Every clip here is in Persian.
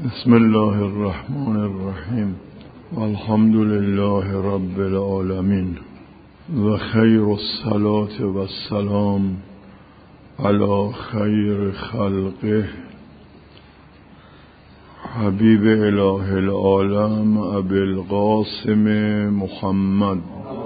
بسم الله الرحمن الرحیم والحمد لله رب العالمین و خیر الصلاة و السلام علی خیر خلقه حبیب اله العالم ابی القاسم محمد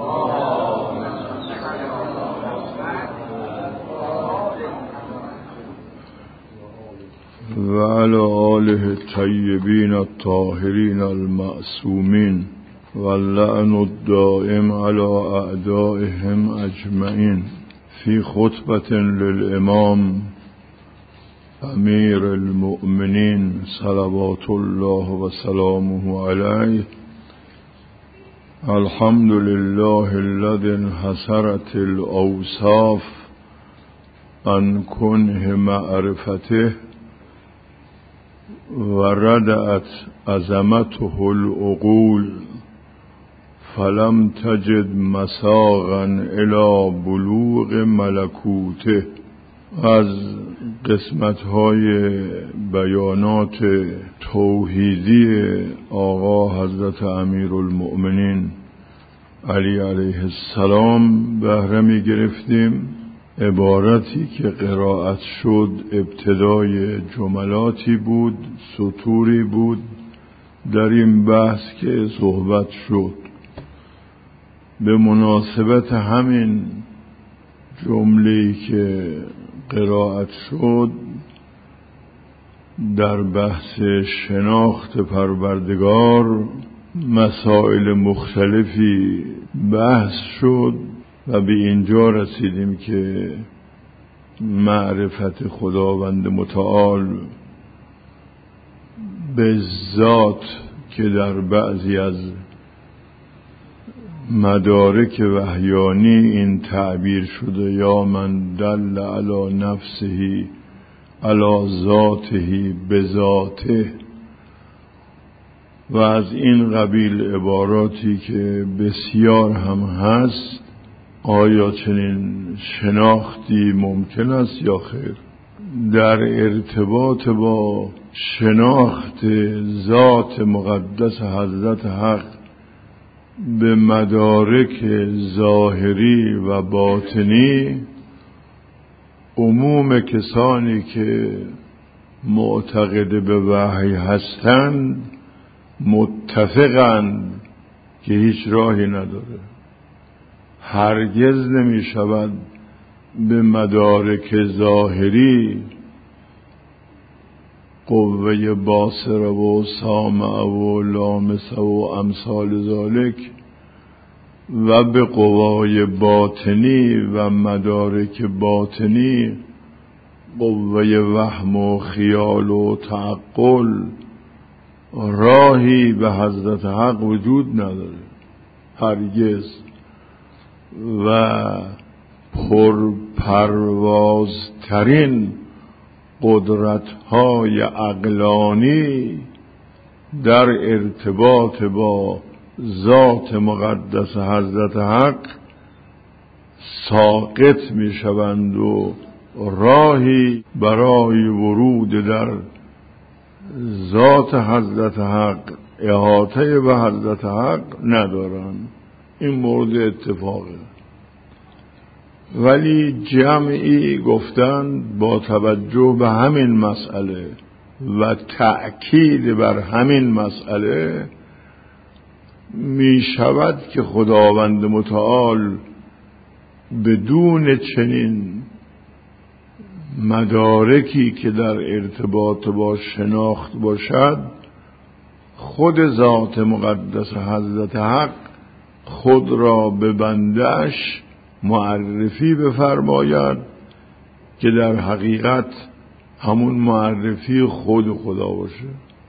و علی آله الطیبین الطاهرین المعصومین و اللعن الدائم علی اعدائهم اجمعین فی خطبة للامام امیر المؤمنین صلوات الله و سلامه علیه. الحمد لله الذي انحصرت الاوصاف عن کنه معرفته و ردعت عظمته العقول فلم تجد مساغا الى بلوغ ملکوته. از قسمت‌های بیانات توحیدی آقا حضرت امیرالمؤمنین علی علیه السلام بهره می گرفتیم. عبارتی که قرائت شد ابتدای جملاتی بود، سطوری بود در این بحث که صحبت شد. به مناسبت همین جمله‌ای که قرائت شد در بحث شناخت پروردگار مسائل مختلفی بحث شد و به اینجا رسیدیم که معرفت خداوند متعال به ذات که در بعضی از مدارک وحیانی این تعبیر شده یا من دل علی نفسه علی ذاته بذاته و از این قبیل عباراتی که بسیار هم هست. آیا چنین شناختی ممکن است یا خیر؟ در ارتباط با شناخت ذات مقدس حضرت حق به مدارک ظاهری و باطنی، عموم کسانی که معتقد به وحی هستند متفقند که هیچ راهی نداره. هرگز نمی شود به مدارک ظاهری قوه باصره و سامعه و لامسه و امثال ذالک و به قوای باطنی و مدارک باطنی قوه وهم و خیال و تعقل راهی به حضرت حق وجود نداره هرگز. و پرپروازترین قدرت‌های عقلانی در ارتباط با ذات مقدس حضرت حق ساقط می‌شوند و راهی برای ورود در ذات حضرت حق، احاطه به حضرت حق ندارند. این مورد اتفاقه. ولی جمعی گفتند با توجه به همین مسئله و تأکید بر همین مسئله می شود که خداوند متعال بدون چنین مدارکی که در ارتباط با شناخت باشد خود ذات مقدس حضرت حق خود را به بنده‌اش معرفی بفرماید که در حقیقت همون معرفی خود خدا باشه.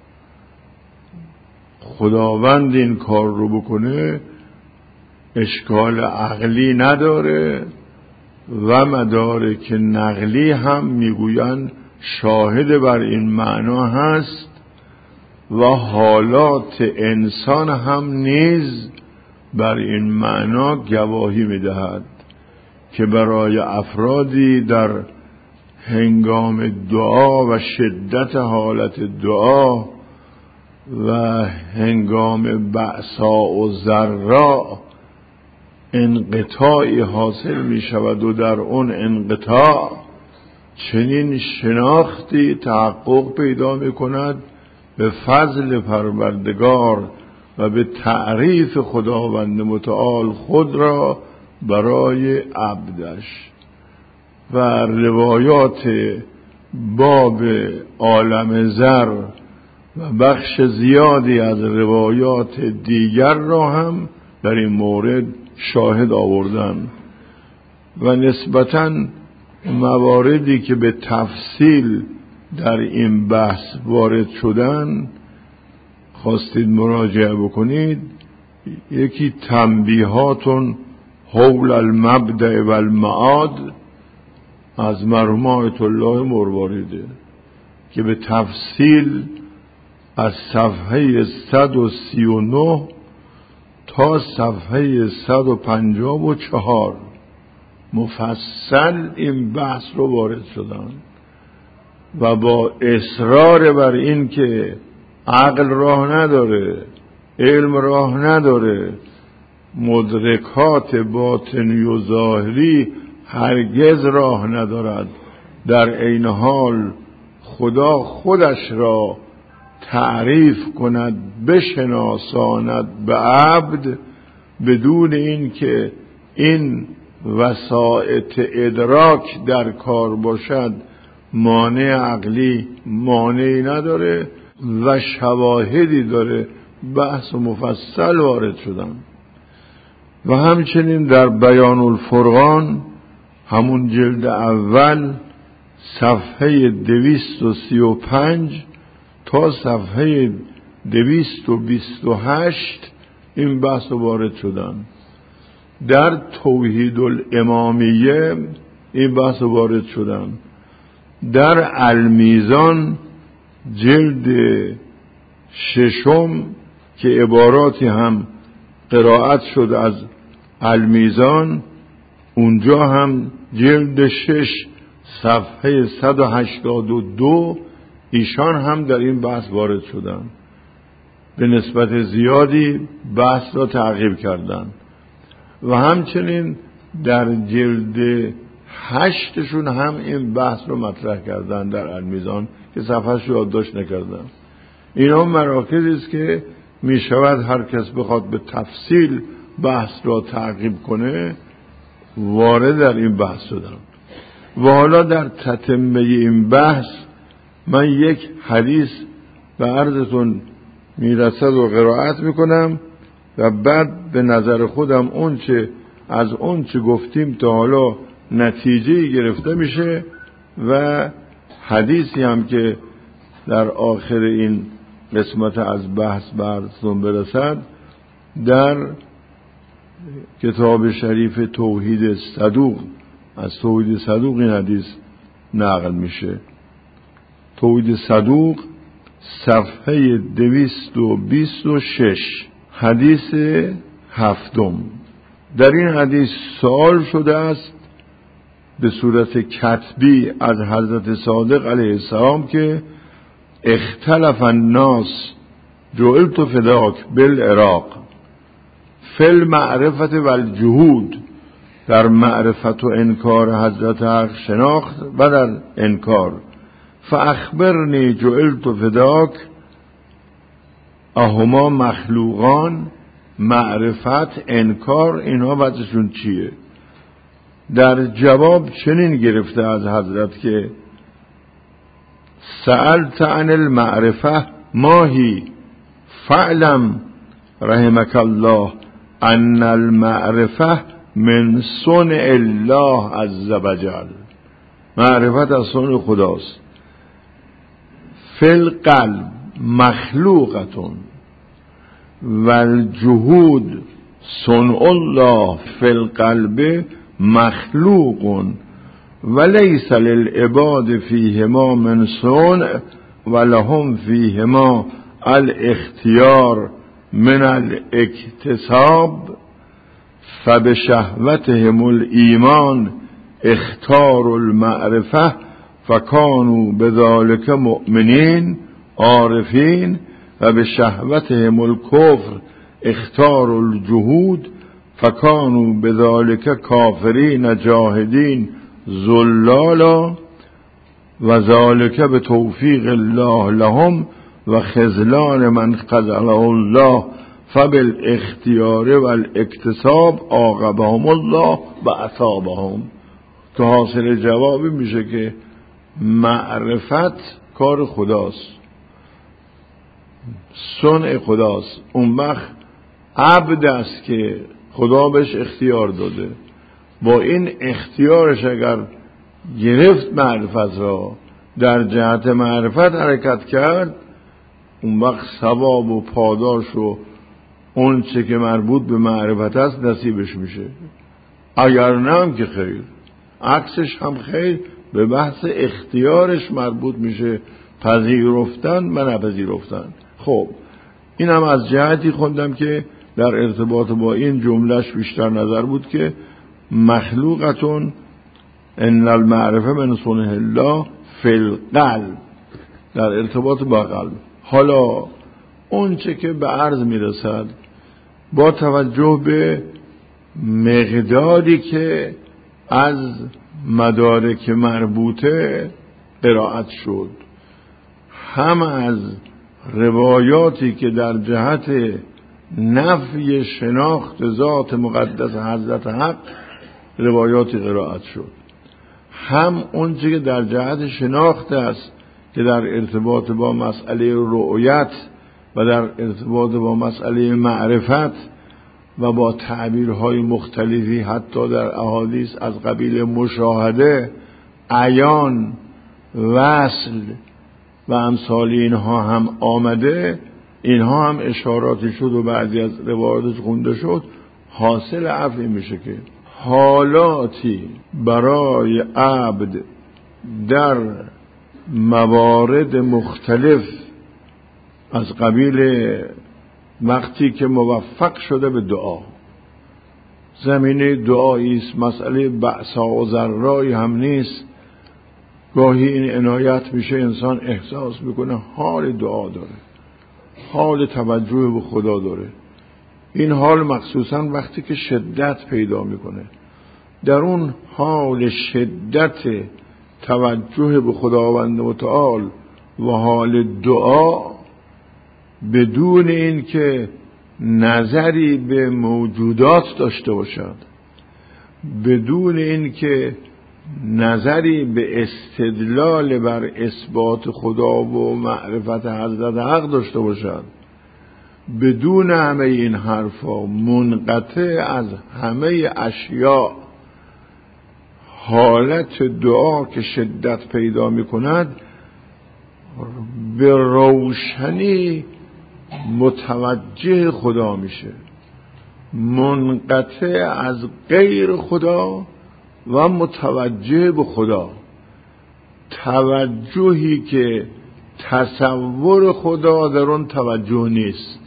خداوند این کار رو بکنه اشکال عقلی نداره و مدارک نقلی هم میگویند شاهد بر این معنا هست و حالات انسان هم نیز بر این معنا گواهی میدهد که برای افرادی در هنگام دعا و شدت حالت دعا و هنگام بأسا و ضرا انقطاعی حاصل می شود و در اون انقطاع چنین شناختی تحقق پیدا می کند به فضل پروردگار و به تعریف خداوند متعال خود را برای عبدش. و روایات باب عالم زر و بخش زیادی از روایات دیگر را هم در این مورد شاهد آوردن و نسبتاً مواردی که به تفصیل در این بحث وارد شدن خواستید مراجعه بکنید. یکی تنبیهات حول المبدأ و المعاد از مرحوم آیت الله مرواریده که به تفصیل از صفحه 139 تا صفحه 154 مفصل این بحث رو وارد شدن و با اصرار بر این که عقل راه نداره، علم راه نداره، مدرکات باطنی و ظاهری هرگز راه ندارد، در عین حال خدا خودش را تعریف کند، بشناساند به عبد بدون این که این وسائط ادراک در کار باشد، مانع عقلی مانعی نداره و شواهدی داره بحث و مفصل وارد شدن. و همچنین در بیان الفرقان همون جلد اول صفحه 235 تا صفحه 228 این بحث وارد شدن. در توحید الامامیه این بحث وارد شدن. در المیزان جلد ششم که عباراتی هم قرائت شد از المیزان، اونجا هم جلد 6 صفحه 182 ایشان هم در این بحث وارد شدن، به نسبت زیادی بحث را تعقیب کردن. و همچنین در جلد 8شون هم این بحث رو مطرح کردن در المیزان که صفحه‌اش رو یادداشت نکردن. اینا مراکزی است که می شود هر کس بخواد به تفصیل بحث را تعقیب کنه وارد در این بحث شدن. و حالا در تتمه این بحث من یک حدیث به عرضتون میرسد و قرائت میکنم و بعد به نظر خودم از اون چه گفتیم تا حالا نتیجه گرفته میشه و حدیثی هم که در آخر این قسمت از بحث براتون برسد در کتاب شریف توحید صدوق، از توحید صدوق این حدیث نقل میشه. توحید صدوق صفحه 226 حدیث 7. در این حدیث سوال شده است به صورت کتبی از حضرت صادق علیه السلام که اختلف الناس جعلت فداک بالعراق فی المعرفت و الجهود، در معرفت و انکار حضرت حق شناخت و در انکار. فاخبرنی جعلت فداک اهما مخلوقان، معرفت انکار اینها وضعشون چیه؟ در جواب چنین گرفته از حضرت که سألت عن المعرفه ماهی فعلم رحمك الله ان المعرفه من صنع الله عز وجل، معرفت از صنع خداست. فی القلب مخلوقتون و الجهود صنع الله فی القلب مخلوق و لیس للعباد فیهما من صنع و لهم فیهما الاختیار من الاکتساب فبشهوتهم الایمان اختاروا المعرفه فکانوا بذلك مؤمنین عارفین و به شهوتهم الکفر اختار الجهود فکانوا بذالک کافرین جاهدین ذلالا و ذالک به توفیق الله لهم و خذلان من خذله الله فبالاختیار و الاکتساب عاقبهم الله و اثابهم. که حاصل جوابی میشه که معرفت کار خداست، صنع خداست. اون وقت عبد است که خدا بهش اختیار داده، با این اختیارش اگر گرفت معرفت را، در جهت معرفت حرکت کرد، اون وقت ثواب و پاداش و اون چه که مربوط به معرفت است نصیبش میشه. اگر نه هم که خیر، عکسش هم خیر، به بحث اختیارش مربوط میشه، پذیرفتن و نپذیرفتن. خب این هم از جهتی خوندم که در ارتباط با این جملهش بیشتر نظر بود که مخلوقتون ان المعرفه من صنع الله فی القلب، در ارتباط با قلب. حالا اون چه که به عرض میرسد با توجه به مقداری که از مدارک مربوطه قرائت شد، هم از روایاتی که در جهت نفی شناخت ذات مقدس حضرت حق روایاتی قرائت شد، هم اون چیزی که در جهت شناخت است که در ارتباط با مسئله رؤیت و در ارتباط با مسئله معرفت و با تعبیرهای مختلفی حتی در احادیث از قبیل مشاهده، عیان، وصل و امثال اینها هم آمده. اینها هم اشاراتی شد و بعضی از روایاتش خونده شد. حاصل عفو میشه که حالاتی برای عبد در موارد مختلف از قبیل وقتی که موفق شده به دعا، زمینه دعایی است، مسئله بأسا و ضرایی هم نیست، گاهی این عنایت میشه انسان احساس میکنه حال دعا داره، حال توجه به خدا داره. این حال مخصوصا وقتی که شدت پیدا میکنه، در اون حال شدت توجه به خداوند متعال و حال دعا، بدون این که نظری به موجودات داشته باشد، بدون این که نظری به استدلال بر اثبات خدا و معرفت حضرت حق داشته باشد، بدون همه این حرفا، منقطع از همه اشیاء، حالت دعا که شدت پیدا می کند به روشنی متوجه خدا میشه، منقطع از غیر خدا و متوجه به خدا. توجهی که تصور خدا در اون توجه نیست،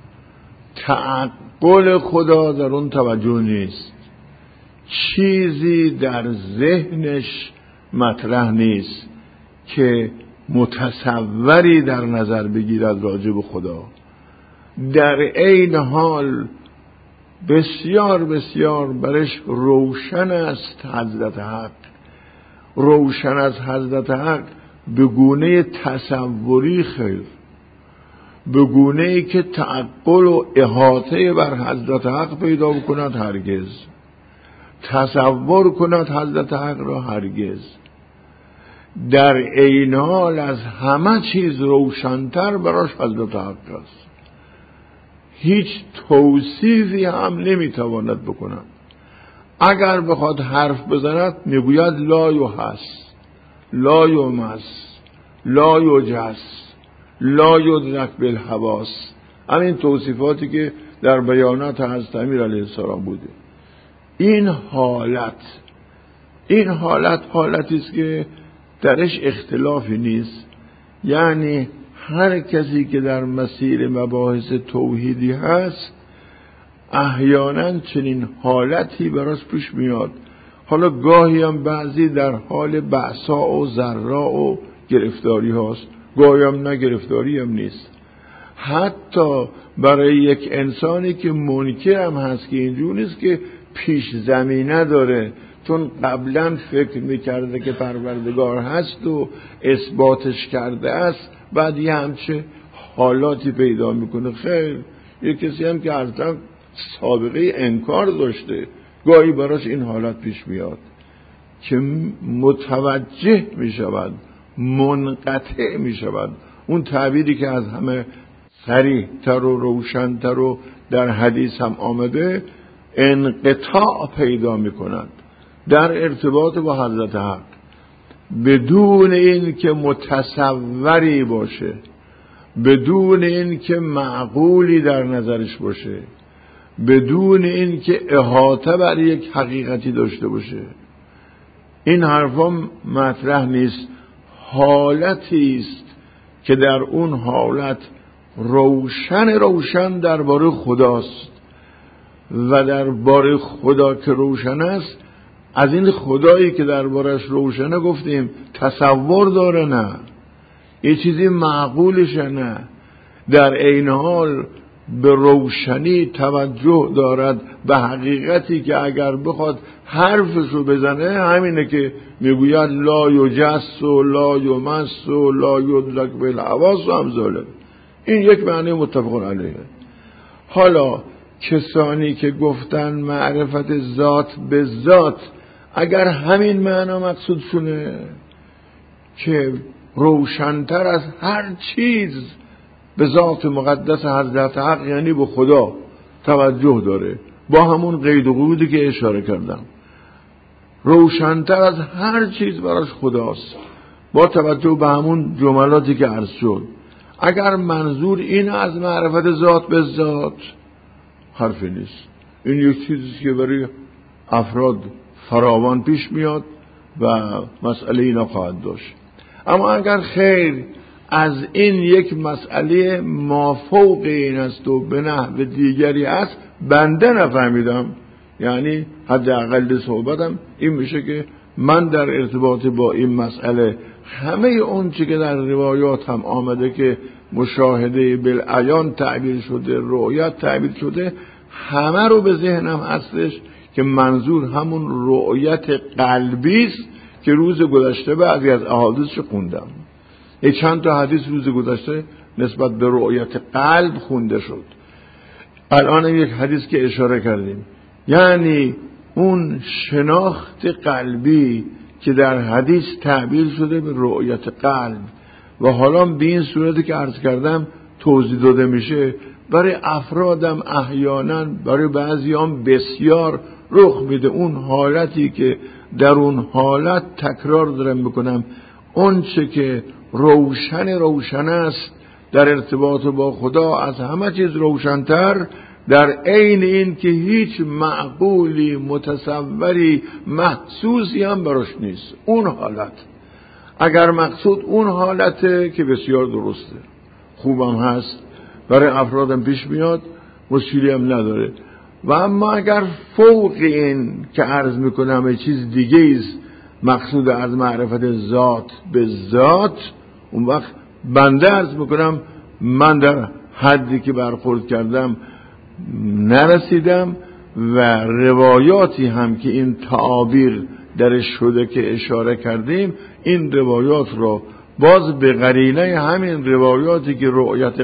تعقل خدا در اون توجه نیست، چیزی در ذهنش مطرح نیست که متصوری در نظر بگیرد راجع به خدا. در عین حال بسیار بسیار برش روشن است حضرت حق، روشن از حضرت حق به گونه تصوری خیر، به گونه ای که تعقل و احاطه بر حضرت حق پیدا بکند هرگز، تصور کند حضرت حق را هرگز. در عین حال از همه چیز روشن‌تر براش حضرت حق است، هیچ توصیفی هم نمیتواند بکند. اگر بخواد حرف بزند میگوید لا یحس، لا یمس، لا یجس، لا یدرک بالحواس. همین توصیفاتی که در بیانات حضرت امیر علیه السلام بوده. این حالت حالتی است که درش اختلافی نیست. یعنی هر کسی که در مسیر مباحث توحیدی هست احیانا چنین حالتی براش پیش میاد. حالا گاهی هم بعضی در حال بأسا و ضرا و گرفتاری هاست، گاهی هم نه گرفتاری هم نیست. حتی برای یک انسانی که منکر هم هست که اینجور نیست که پیش زمینه داره، چون قبلا فکر میکرده که پروردگار هست و اثباتش کرده است، بعد یه همچه حالاتی پیدا میکنه. خیر، یک کسی هم که اصلا سابقه انکار داشته، گاهی براش این حالت پیش میاد که متوجه میشود، منقطع میشود. اون تعبیری که از همه صریح تر و روشن تر و در حدیث هم آمده، انقطاع پیدا میکنند در ارتباط با حضرت حق، بدون این که متصوری باشه، بدون این که معقولی در نظرش باشه، بدون این که احاطه بر یک حقیقتی داشته باشه. این حرفا مطرح نیست. حالتی است که در اون حالت روشن درباره خداست و درباره خدا که روشن است، از این خدایی که دربارش روشنه گفتیم تصور داره، نه یه چیزی معقولشه، نه در عین حال به روشنی توجه دارد، به حقیقتی که اگر بخواد حرفشو بزنه همینه که میگوید لا یجس و لا یمس و لا یدرک بالحواس و امثاله. این یک معنی متفق علیه. حالا کسانی که گفتن معرفت ذات به ذات، اگر همین معنا مقصود شونه که روشن‌تر از هر چیز به ذات مقدس حضرت حق، یعنی به خدا توجه داره، با همون قید و قیودی که اشاره کردم، روشن‌تر از هر چیز براش خداست، با توجه به همون جملاتی که عرض شد. اگر منظور این از معرفت ذات به ذات، حرفی نیست. این یک چیزی که برای افراد فراوان پیش میاد و مسئله اینا خواهد داشت. اما اگر خیر از این یک مسئله مافوق این است و به نحو دیگری است، بنده نفهمیدم، یعنی حداقل صحبتم این میشه که من در ارتباط با این مسئله همه اون چی که در روایات هم آمده که مشاهده بالعیان تعبیر شده، رؤیت تعبیر شده، همه رو به ذهنم هستش که منظور همون رؤیت قلبی است که روز گذشته بعضی از احادیثش خوندم. چند تا حدیث روز گذشته نسبت به رؤیت قلب خونده شد. الان یک حدیث که اشاره کردیم، یعنی اون شناخت قلبی که در حدیث تعبیر شده به رؤیت قلب و حالا به این صورتی که عرض کردم توضیح داده میشه، برای افرادم احیانا، برای بعضیام بسیار رخ میده. اون حالتی که در اون حالت تکرار دارم میکنم، اون چه که روشن است در ارتباط با خدا، از همه چیز روشن‌تر، در عین این که هیچ معقولی، متصوری، محسوسی هم براش نیست. اون حالت، اگر مقصود اون حالته که بسیار درسته، خوبم هست، برای افرادم پیش میاد، مشکلی هم نداره. و اما اگر فوق این که عرض میکنم یه چیز دیگه است، مقصود از معرفت ذات به ذات، اون وقت بنده عرض میکنم من در حدی که برخورد کردم نرسیدم و روایاتی هم که این تعابیر درش شده که اشاره کردیم، این روایات را باز به قرینه همین روایاتی که رؤیت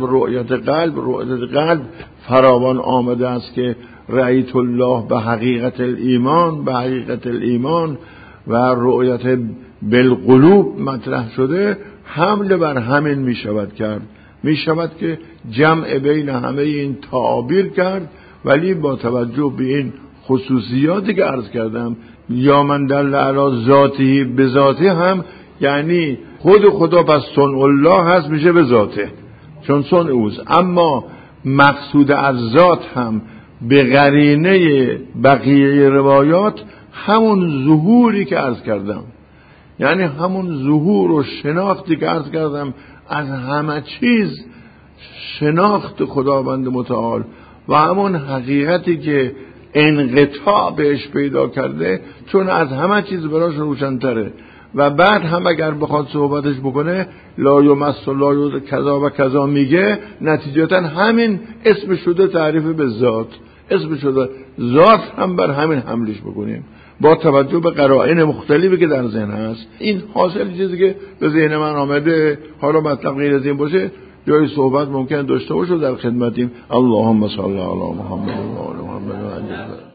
قلب فراوان آمده است که رأیت الله به حقیقت الایمان و رؤیت بالقلوب مطرح شده، حمله بر همین می شود کرد. می شود که جمع بین همه این تعابیر کرد، ولی با توجه به این خصوصیاتی که عرض کردم، یا من دل علی ذاته به ذاته، هم یعنی خود خدا پس صنع الله هست، میشه به ذاته، چون صنع اوست. اما مقصود از ذات هم به قرینه بقیه روایات همون ظهوری که عرض کردم، یعنی همون ظهور و شناختی که عرض کردم از همه چیز، شناخت خداوند متعال و همون حقیقتی که انقطاع بهش پیدا کرده، چون از همه چیز براش روشن‌تره و بعد هم اگر بخواد صحبتش بکنه لا یمس و لا کذا و کذا میگه، نتیجتا همین اسم شده تعریف به ذات، اسم شده ذات هم بر همین حملش بکنیم با توجه به قرائن مختلفی که در ذهن هست. این حاصل چیزی که به ذهن من آمده. حالا مطلب غیر از این باشه جای صحبت ممکن داشته باشه در خدمتیم. اللهم صل علی محمد و آل محمد.